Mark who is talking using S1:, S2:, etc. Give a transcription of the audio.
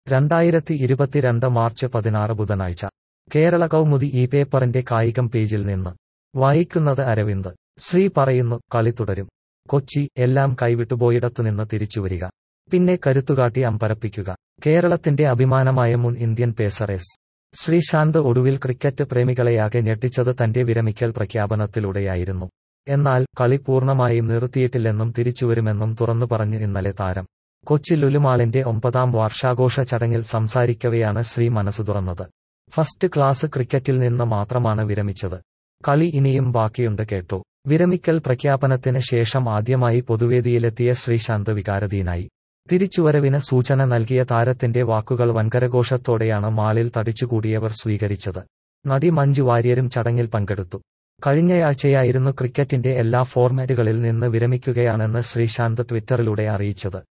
S1: 2022 March 16 ബുധനാഴ്ച കേരള കൗമുദി ഈ പേപ്പറിന്റെ കായികം പേജിൽ നിന്ന് വായിക്കുന്നത് അരവിന്ദ്. ശ്രീ പറയുന്നു, കളി തുടരും. കൊച്ചി, എല്ലാം കൈവിട്ടുപോയിടത്തുനിന്ന് തിരിച്ചുവരിക. പിന്നെ കരുത്തുകാട്ടി അമ്പരപ്പിക്കുക. കേരളത്തിന്റെ അഭിമാനമായ മുൻ ഇന്ത്യൻ പേസർ എസ്. ശ്രീശാന്ത് ഒടുവിൽ ക്രിക്കറ്റ് പ്രേമികളെയാകെ ഞെട്ടിച്ചത് തന്റെ വിരമിക്കൽ പ്രഖ്യാപനത്തിലൂടെയായിരുന്നു. എന്നാൽ കളി പൂർണ്ണമായും നിർത്തിയിട്ടില്ലെന്നും തിരിച്ചുവരുമെന്നും തുറന്നു പറഞ്ഞു ഇന്നലെ താരം. കൊച്ചി ലുലുമാളിന്റെ 9ാം വാർഷാഘോഷ ചടങ്ങിൽ സംസാരിക്കവെയാണ് ശ്രീ മനസ്സു തുറന്നത്. ഫസ്റ്റ് ക്ലാസ് ക്രിക്കറ്റിൽ നിന്ന് മാത്രമാണ് വിരമിച്ചത്. കളി ഇനിയും ബാക്കിയുണ്ട് കേട്ടോ. വിരമിക്കൽ പ്രഖ്യാപനത്തിന് ശേഷം ആദ്യമായി പൊതുവേദിയിലെത്തിയ ശ്രീശാന്ത് വികാരധീനായി. തിരിച്ചുവരവിന് സൂചന നൽകിയ താരത്തിന്റെ വാക്കുകൾ വൻകരഘോഷത്തോടെയാണ് മാളിൽ തടിച്ചുകൂടിയവർ സ്വീകരിച്ചത്. നടി മഞ്ജു വാര്യരും ചടങ്ങിൽ പങ്കെടുത്തു. കഴിഞ്ഞയാഴ്ചയായിരുന്നു ക്രിക്കറ്റിന്റെ എല്ലാ ഫോർമാറ്റുകളിൽ നിന്ന് വിരമിക്കുകയാണെന്ന് ശ്രീശാന്ത് ട്വിറ്ററിലൂടെ അറിയിച്ചത്.